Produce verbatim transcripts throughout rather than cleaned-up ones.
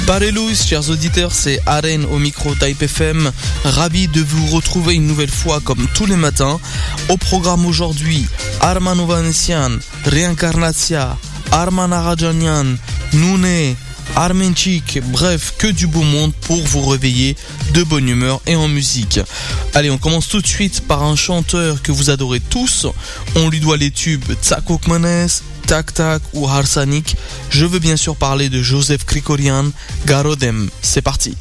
Parelous, chers auditeurs, c'est Aren au micro Type F M. Ravi de vous retrouver une nouvelle fois comme tous les matins. Au programme aujourd'hui, Arman Ovanessian, Reincarnatia, Arman Arajanian, Nouné, Armenchik, bref, que du beau monde pour vous réveiller de bonne humeur et en musique. Allez, on commence tout de suite par un chanteur que vous adorez tous. On lui doit les tubes Tsakokmanes, Tak Tak ou Harsanik. Je veux bien sûr parler de Joseph Krikorian, Garodem. C'est parti.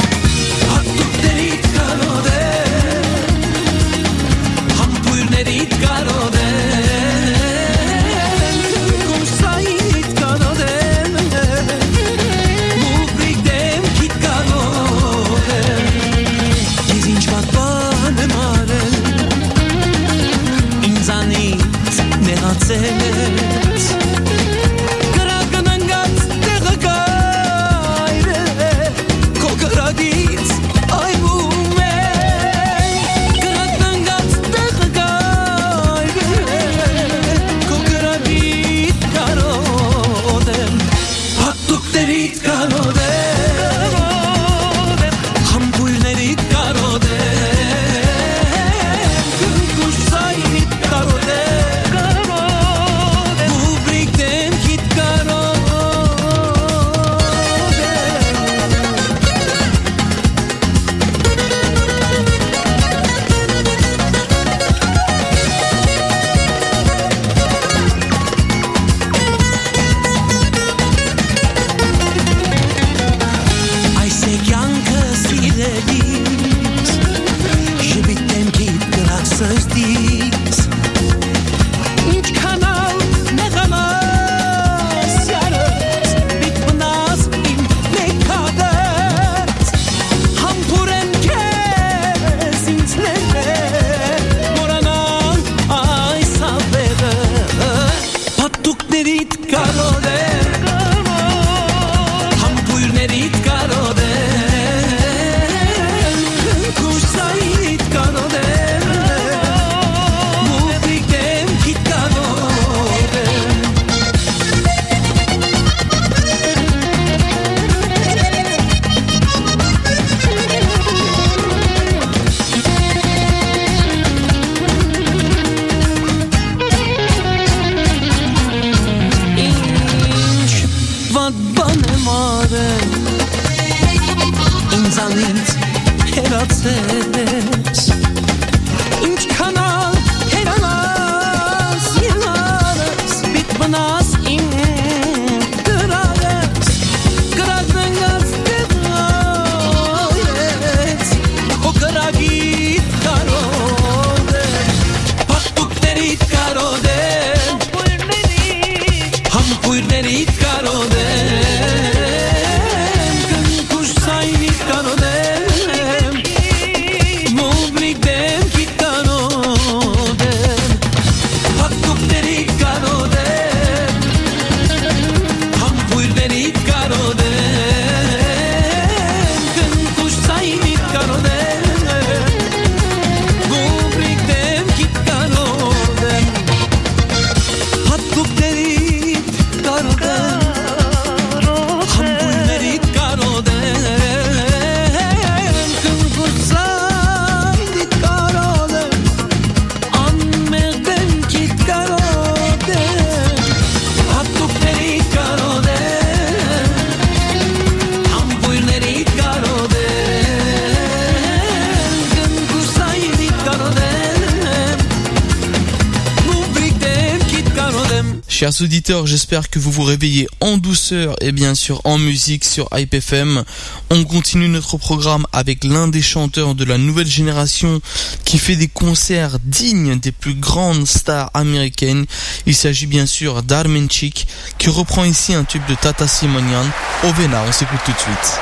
Chers auditeurs, j'espère que vous vous réveillez en douceur et bien sûr en musique sur Hype F M. On continue notre programme avec l'un des chanteurs de la nouvelle génération qui fait des concerts dignes des plus grandes stars américaines. Il s'agit bien sûr d'Armenchik qui reprend ici un tube de Tata Simonian. Ovena, on s'écoute tout de suite.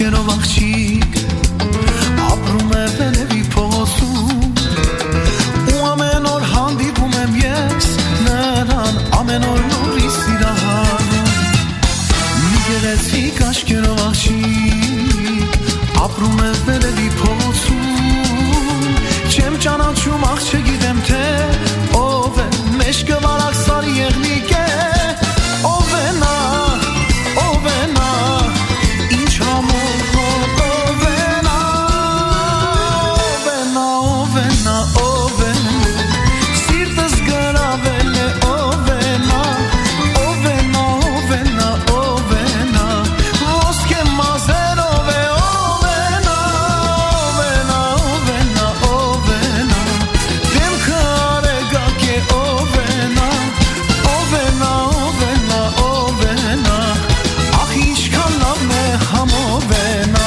աշկերով աղջիկ ապրում է Վենևի փողոցում ու ամեն օր հանդիպում եմ ես նրան ամեն օր նորից սիրահարում մի գեղեցիկ աշկերով աղջիկ ապրում է Վենևի փողոցում չեմ ճանաչում աղ չգիտեմ թե ով է մեջքը վարակսարի եղնիկ է ով է նա ով է նա ինչ համոզոտ ով է նա ով է նա ով է նա ով է սիրտս գրավել է ով է նա ով է նա ով է նա ով է նա ոսկե մազերով է ով է նա ով է նա ով է նա ով է նա դեմքը արեգակ է ով է նա ով է նա ով է նա ով է նա ախ ինչքան լավն է համով է նա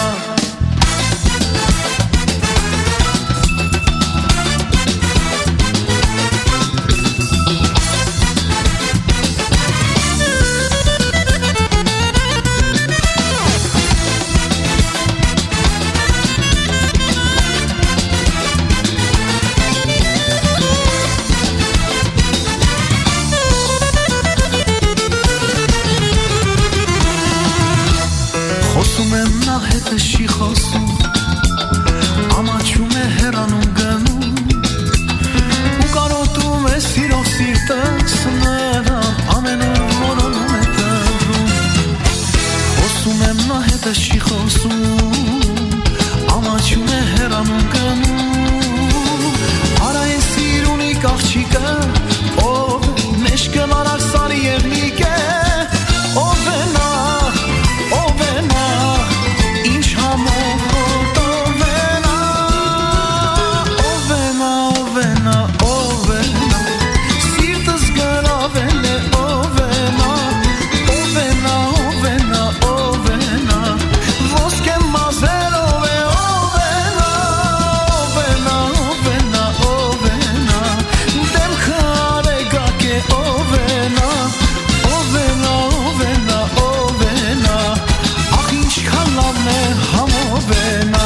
խոսում եմ նա հետը չի խոսում ամաչում է հեռանում գնում ու կարոտում է սիրող սիրտս նրան ամեն օր մորոնում է տվում խոսում եմ նա հետը չի խոսում ամաչում է հեռանում գնում արա է սիրունիկ աղջիկը ով մեջքը վարակսարի եղնիկ է ով է նա ով է նա ինչ համոզոտ ով է նա ով է նա ով է նա ով է նա սիրտս գրավել է ով է նա ով է նա ով է նա ով է նա ոսկե մազերով է ով է նա ով է նա ով է նա ով է նա դեմքը արեգակ է ով է նա ով է նա ով է նա ով է նա ախ ինչքան լավն է համով է նա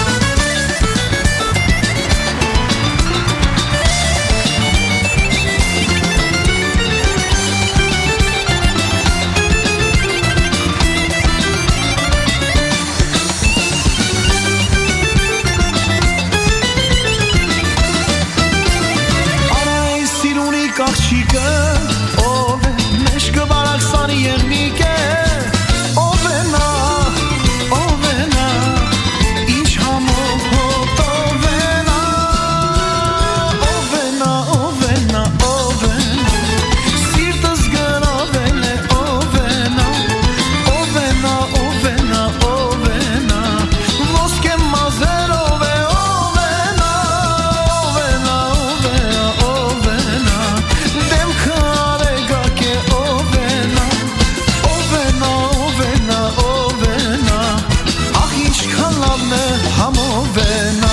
արա է սիրունիկ աղջիկը ով է մեջքը վարակսարի եղնիկ է ով է նա ով է նա ինչ համոզոտ ով է նա ով է նա ով է նա ով է նա սիրտս գրավել է ով է նա ով է նա ով է նա ով է նա ոսկե մազերով է ով է նա ով է նա ով է նա ով է նա դեմքը արեգակ է ով է նա ով է նա ով է նա ով է նա ախ ինչքան լավն է համով է նա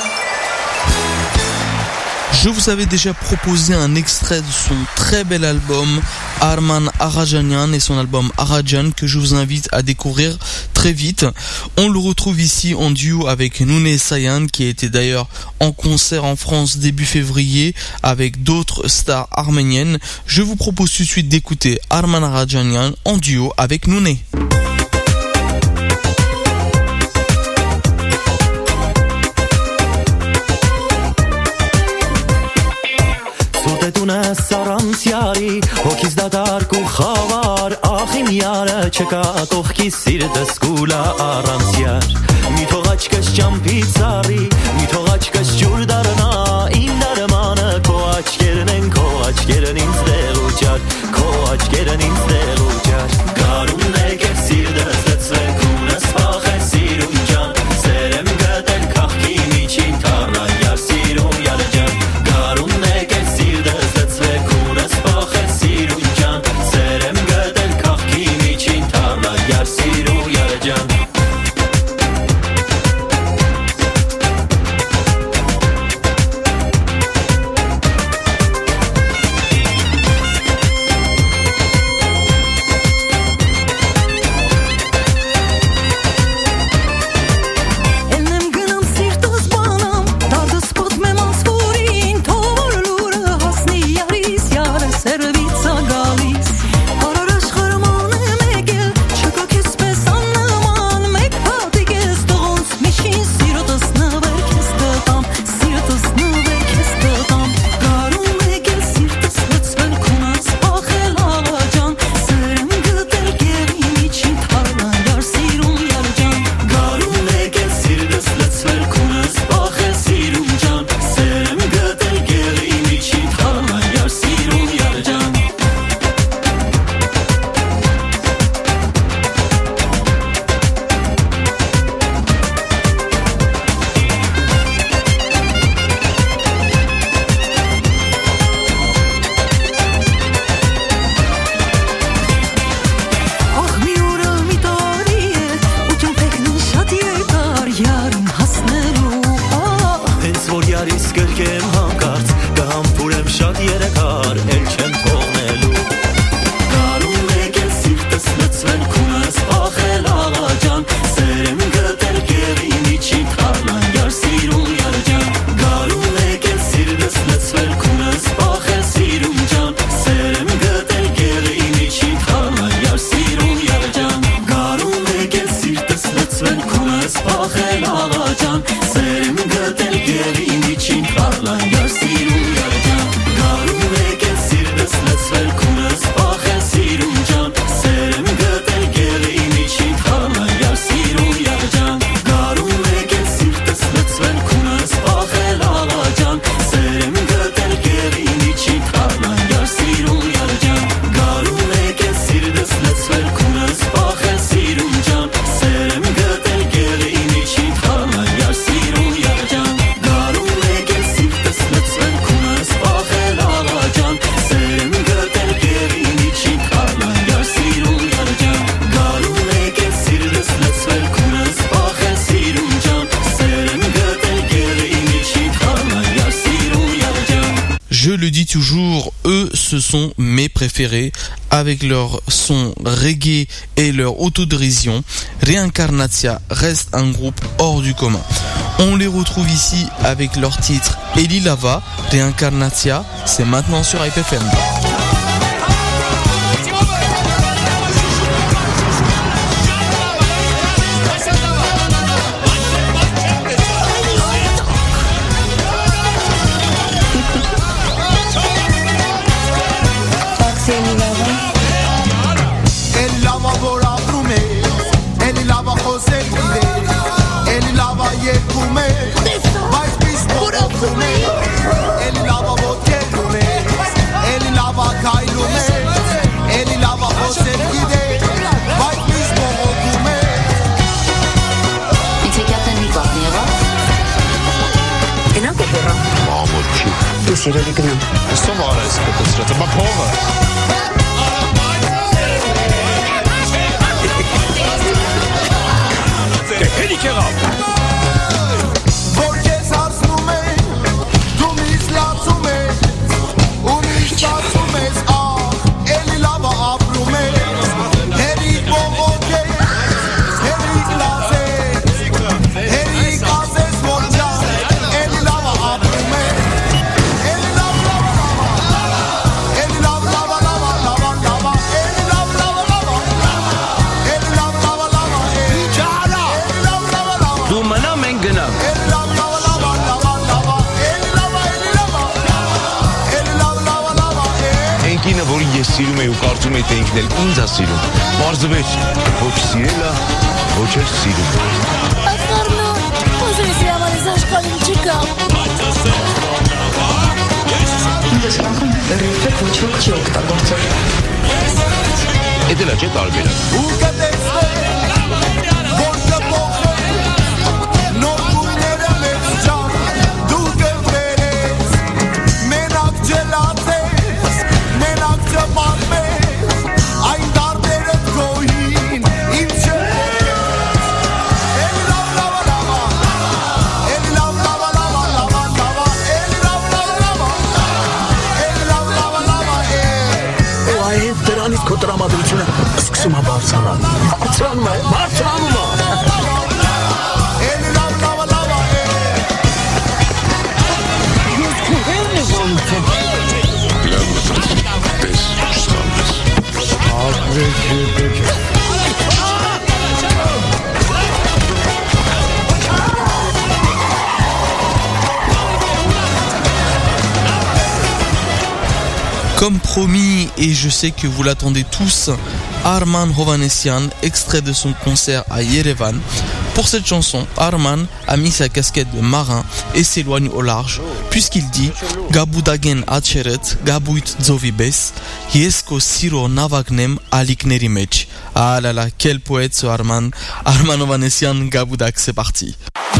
Je vous avais déjà proposé un extrait de son très bel album Arman Arajanian et son album Arajan que je vous invite à découvrir très vite. On le retrouve ici en duo avec Noune Sayan qui était d'ailleurs en concert en France début février avec d'autres stars arméniennes. Je vous propose tout de suite d'écouter Arman Arajanian en duo avec Noune. Տունը սարանցյարի հոգիս դատարկ ու խավար ախիմ յարը չկա կողքի սիրտս կուլա առանցյար մի թող աչքս ճամփից արի մի թող աչքս ջուր դառնա իմ դարմանը քո աչքերն են քո աչքերն ինձ դեղուճար քո աչքերն ինձ դեղուճար գարուն եկեր սիրտս լցվեք ունս փախե սիրուն ջան սերեմ գտել քաղքի միջին թառա յար սիրուն յար ջան գարուն եկեր սիրտս լցվեք ունս փախե սիրուն ջան սերեմ գտել քաղքի միջին թառա յար սիրուն յար ջան քունս բախել աղաջան սերմ գտել գերի միջին խարլան յար սիրում յար ջան գարում եկել սիրտս լցվել քունս բախել սիրում ջան սերմ գտել գերի միջին խարլան յար սիրում յար ջան գարում եկել սիրտս լցվել քունս բախել աղաջան սերմ գտել գերի միջին խարլան յար սիրում յար ջան գարում եկել սիրտս լցվել քունս բախել սիրում ջան սերմ գտել գերի միջին խարլան յար սիրում յար ջան գարում եկել սիրտս լցվել քունս բախել աղաջան սերմ գտել գերի միջին խարլան յար սիրում յար ջան գարում եկել սիրտս լցվել քունս բախել սիրում ջան սերմ գտել գերի միջին խարլան յար սիրում յար ջան. Je le dis toujours, eux, ce sont mes préférés, avec leur son reggae et leur autodérision. Reincarnatia reste un groupe hors du commun. On les retrouve ici avec leur titre Eli Lava. Reincarnatia, c'est maintenant sur I P F M. Սիրելի գնամ։ Ո՞վ արես կտրած, բա փողը։ Դե հելի կերավ։ Որ ես հարցնում եմ, դու միշտ լացում ես, ու միշտ լացում ես, ահ, էլի լավ ապրում ես, հերիք բողոք ես, հերիք լացես, հերիք ասես որ ջան, էլի լավ ապրում ես, որի ես սիրում եի ու կարծում եի թե ինքն էլ ինձ է սիրում, պարզվեց, ոչ սիրել է, ոչ էլ սիրում։ Ախարնո, ուզում ես համար ես աշխալին չկա։ Ինձ ես կանխում երբեք ոչ ոք չի օգտագործել։ Էդ էլ է չէ տարբերը։ ու կտեսնեմ, որ կփոխվեն, նոր գույները մեծ ջան, դու կվերես, մենակ ջելացես, մենակ ջպատմես, այն դարդերդ գոհին, իմ չես, էլի լավ լավա լավա, էլի լավ լավա լավա լավա լավա, էլի լավ լավա լավա, էլի լավ լավա լավա, Ու այդ դրանից քո տրամադրությունը սկսում է բարձրանալ։ Բարձրանում է, բարձրանում է։ էլի լավ լավա լավա, Ես քո հերն է ոնցեմ։ Պես ստանես։ Ագրեգ եկեք։ Comme promis, et je sais que vous l'attendez tous, Arman Hovhanessian, extrait de son concert à Yerevan. Pour cette chanson, Arman a mis sa casquette de marin et s'éloigne au large, puisqu'il dit Gabudagen Acheret, Gabuit Zovibes, Yesko Siro Navagnem Alikneri Mech. Ah là là, quel poète ce Arman. Arman Hovhanessian, Gaboudak, c'est parti.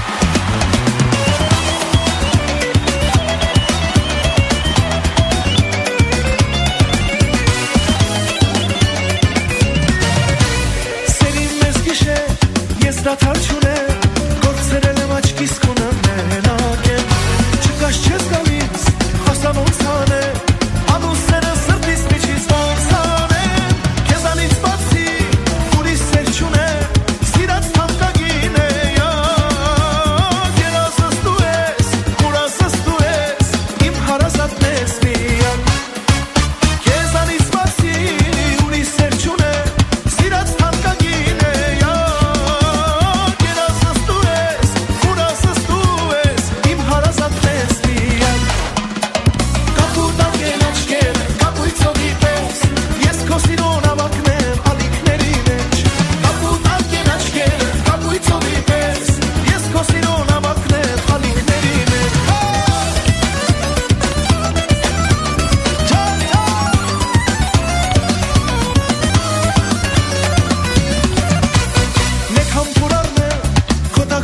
Դաթարչուն է, գործերել եմ աչքիս կոնը մենակ եմ, չկաշ չես գալիս, հասան ոնցան է, անուսերը սրտիս միջից ոնցան եմ, կեզանից բացի, ուրիս սեր չուն է, սիրած թանկագին է, երազս դու ես, ուրասս դու ես, իմ հարազատն ես միան, կեզանից բացի, ուրիս սեր չուն է, սիրած թանկագին է,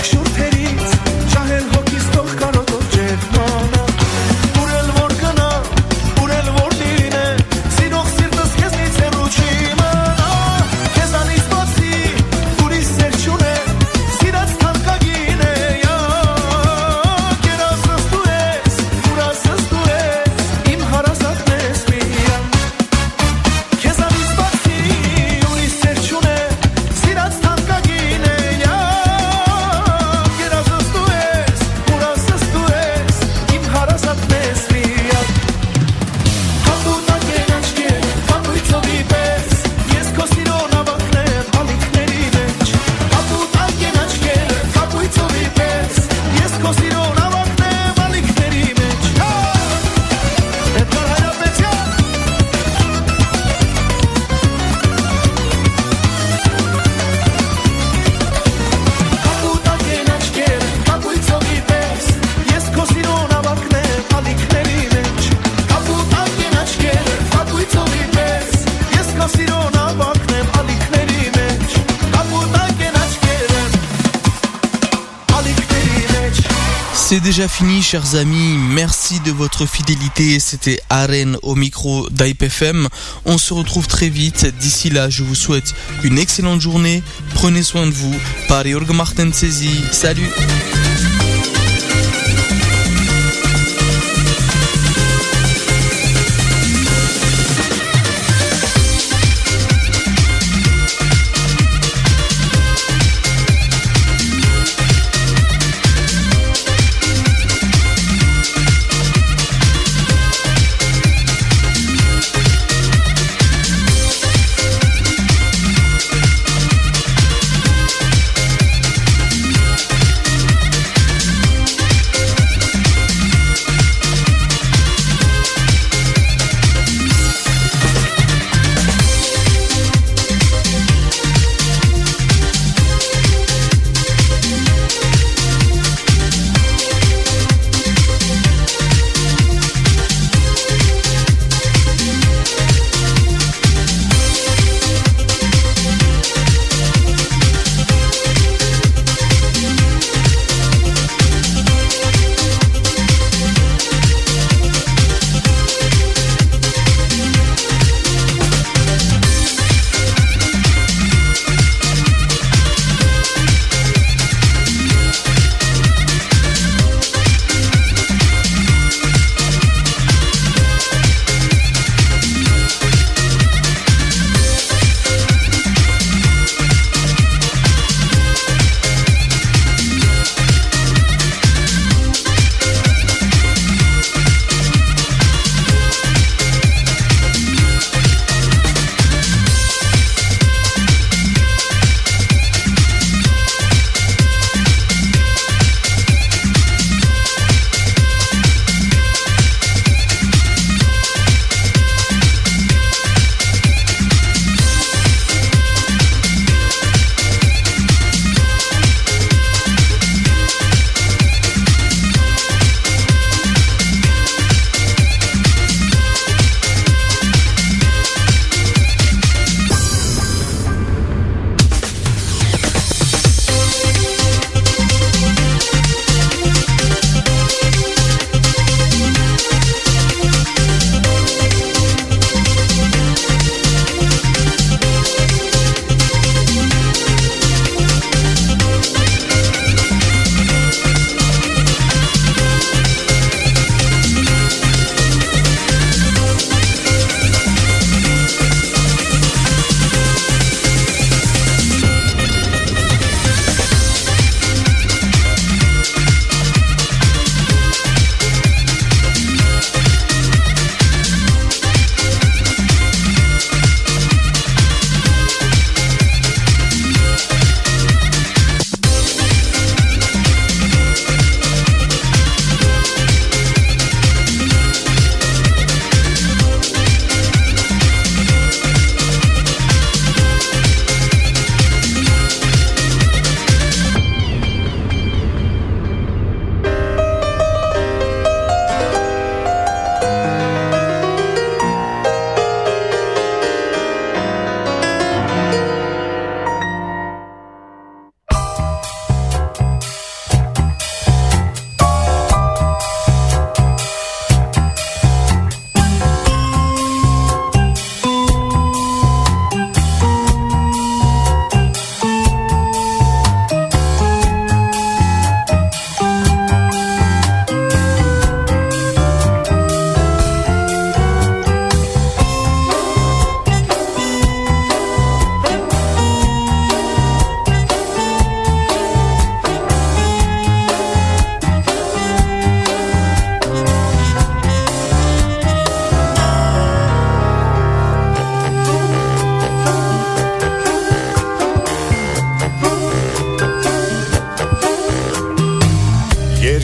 C'est déjà fini, chers amis. Merci de votre fidélité. C'était Aren au micro d'Hype F M. On se retrouve très vite. D'ici là, je vous souhaite une excellente journée. Prenez soin de vous. Par Jörg Martin Sezi. Salut.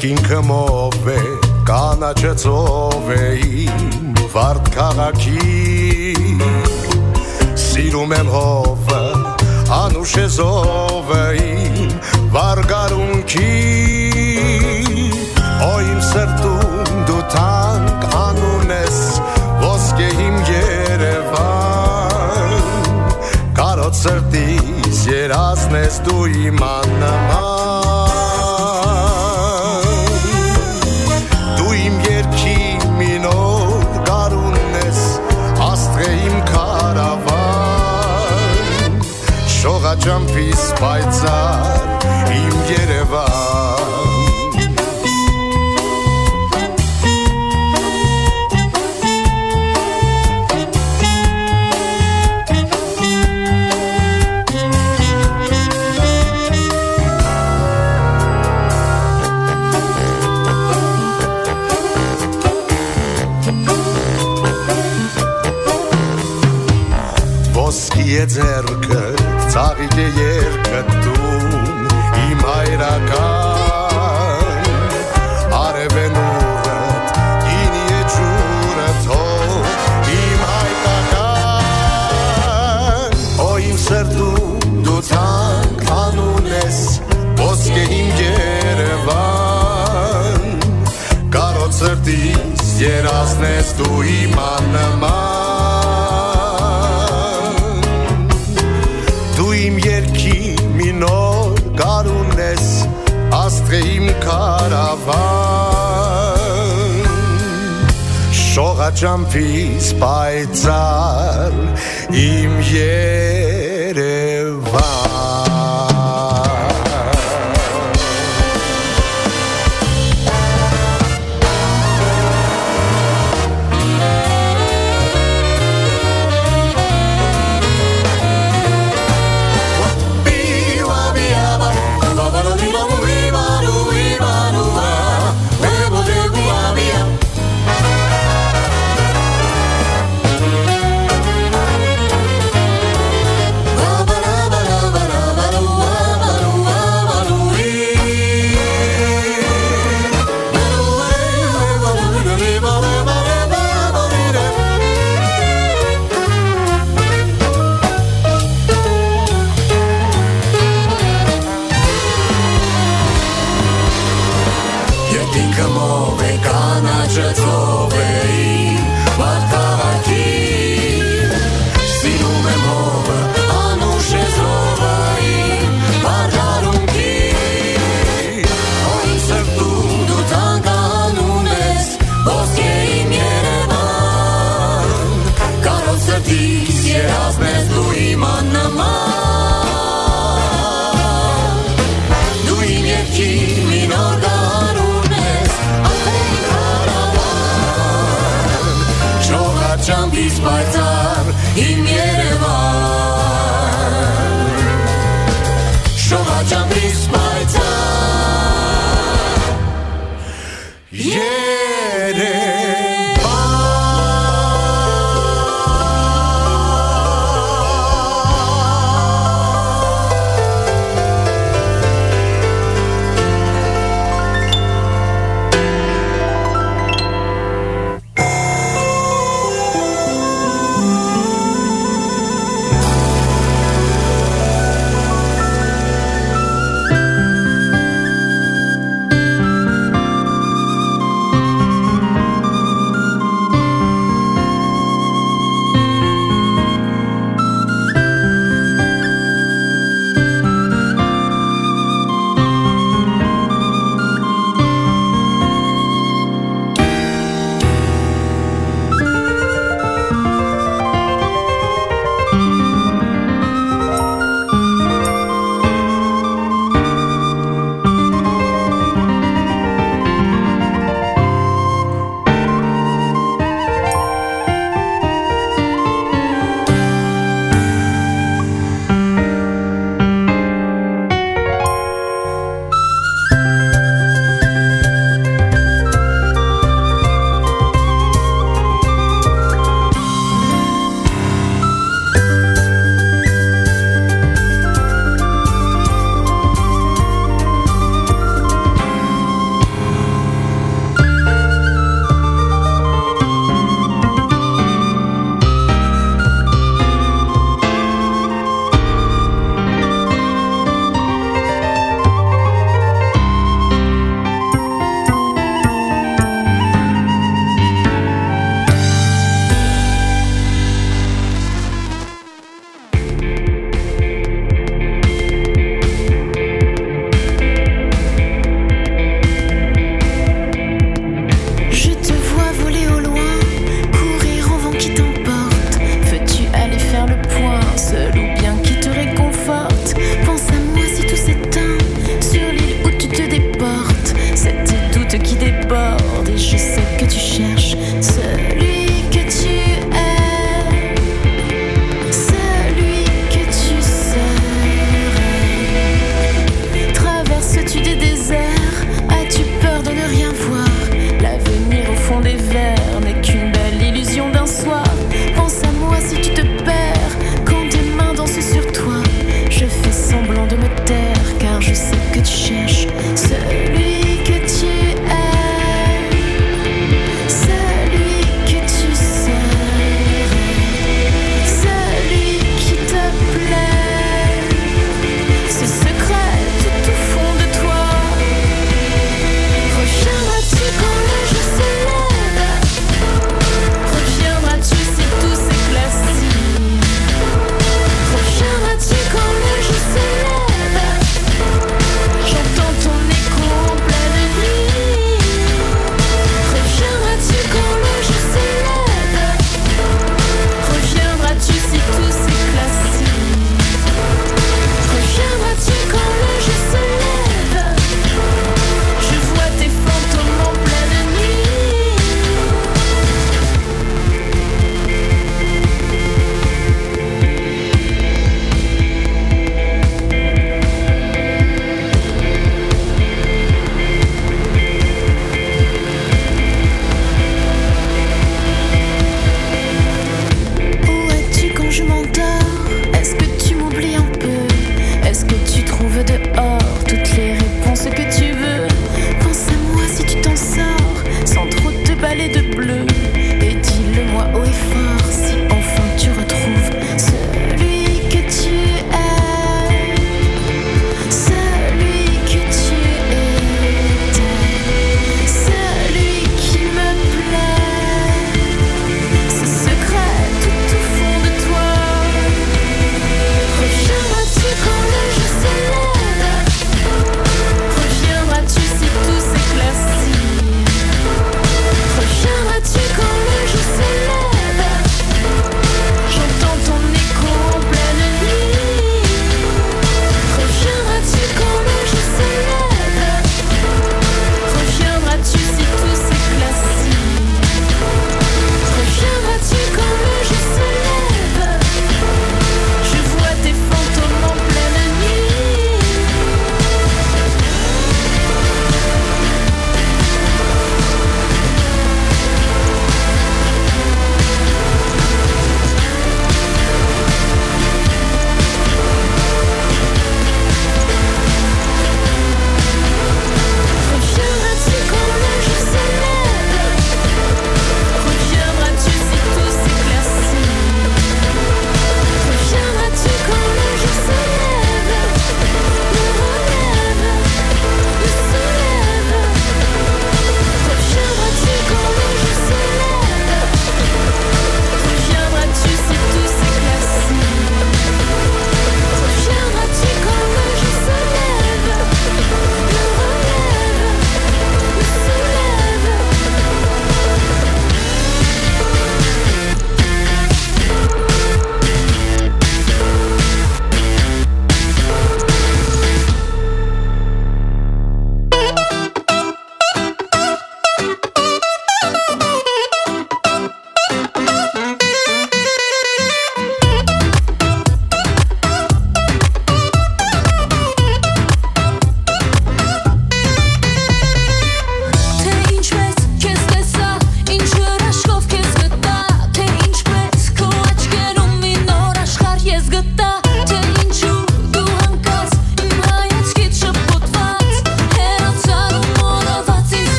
Երկինքը մով է, կանաչը ծով է իմ վարդ քաղաքի Սիրում եմ հովը, անուշ է զովը իմ վարգարունքի Օ իմ սրտում դու թանկ անուն ես, ոսկե իմ Երևան Կարոտ սրտիս երազն ես դու իմ աննման Շողաճամփիս պայծառ իմ Երևան Ոսկի է ձեռքը Ծաղիկ է երկդ դում իմ հայրական Արև է նուրըտ, գինի է ջուրըտ հով իմ հայկական Օ իմ սրտում դու թանկ անուն ես, ոսկե իմ Երևան Կարոտ սրտիս երազն ես դու իմ աննման Իմ երկի մի նոր գարուն ես, աստղ է իմ կարավան Շողաճամփիս պայծառ իմ Երևան Jumpy's պայծառ իմ Երևան Շողաճամփիս պայծառ Երևան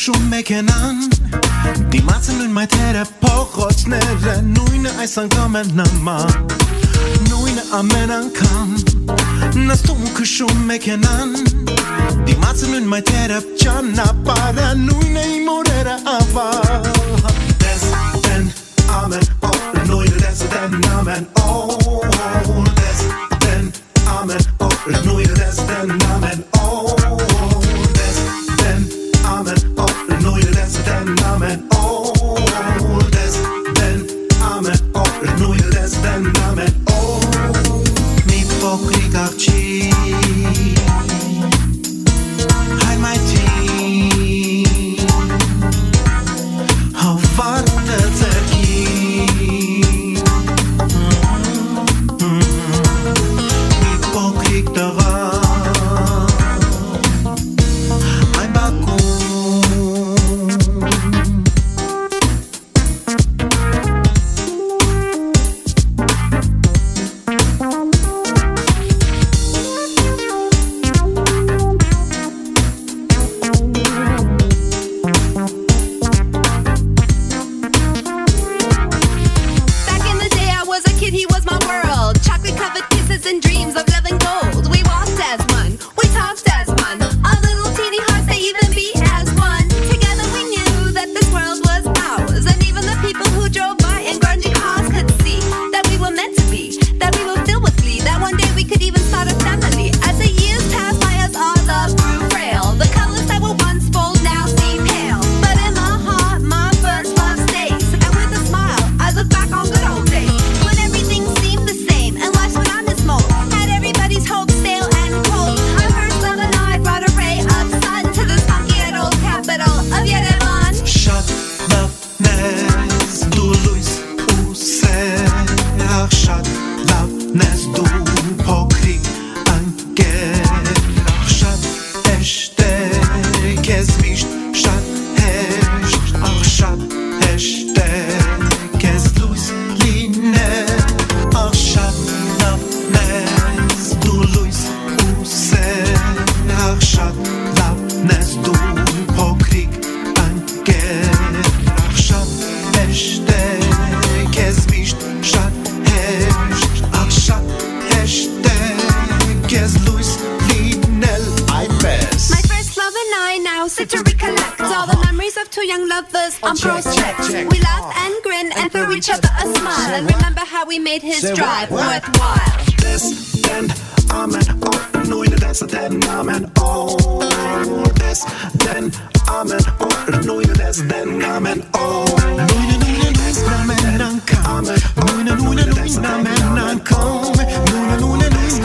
կշում մեքենան Դիմացը նույն մայթերը փողոցները Նույնը այս անգամ էլ նման Նույնը ամեն անգամ Նստում ու կշում մեքենան Դիմացը նույն մայթերը ճանապարհը Նույնը իմ օրերը ավար Դες դեն ամեն օր Նույնը դες դեն ամեն օր Դες դեն ամեն օր Նույնը դες դեն ամեն օր Դες դեն ամեն օր Նույնը դες դեն ամեն օր Դες դեն ամեն օր Նույնը դες դեն ամեն օր Մի փոքրիկ աղջիկ Հայ մայթի Հավարտը ձերքի Մի փոքրիկ տղա Այն բակում His drive worthwhile. This then amen. Oh, no, that's then amen. Oh, this then amen. Oh, no, that's then amen. Oh, no, that's amen. Amen. No, no, that's amen. No, no, that's